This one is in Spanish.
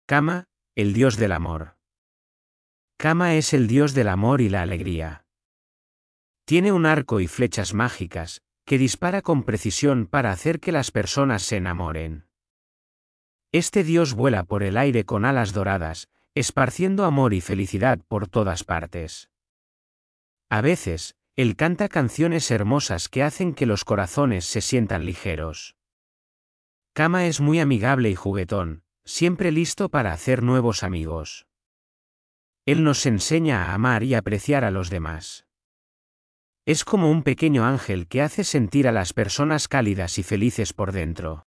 Kama, el dios del amor. Kama es el dios del amor y la alegría. Tiene un arco y flechas mágicas, que dispara con precisión para hacer que las personas se enamoren. Este dios vuela por el aire con alas doradas, esparciendo amor y felicidad por todas partes. A veces, él canta canciones hermosas que hacen que los corazones se sientan ligeros. Kama es muy amigable y juguetón, siempre listo para hacer nuevos amigos. Él nos enseña a amar y apreciar a los demás. Es como un pequeño ángel que hace sentir a las personas cálidas y felices por dentro.